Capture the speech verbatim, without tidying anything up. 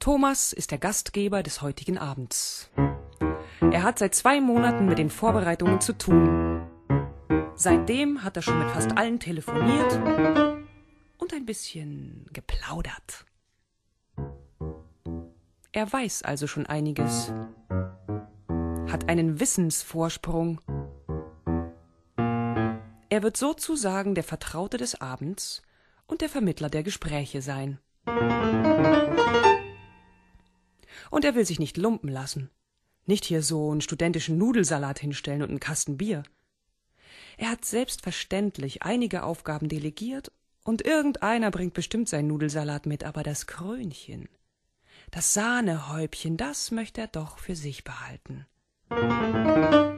Thomas ist der Gastgeber des heutigen Abends. Er hat seit zwei Monaten mit den Vorbereitungen zu tun. Seitdem hat er schon mit fast allen telefoniert und ein bisschen geplaudert. Er weiß also schon einiges, hat einen Wissensvorsprung. Er wird sozusagen der Vertraute des Abends und der Vermittler der Gespräche sein. Und er will sich nicht lumpen lassen. Nicht hier so einen studentischen Nudelsalat hinstellen und einen Kasten Bier. Er hat selbstverständlich einige Aufgaben delegiert und irgendeiner bringt bestimmt seinen Nudelsalat mit, aber das Krönchen, das Sahnehäubchen, das möchte er doch für sich behalten.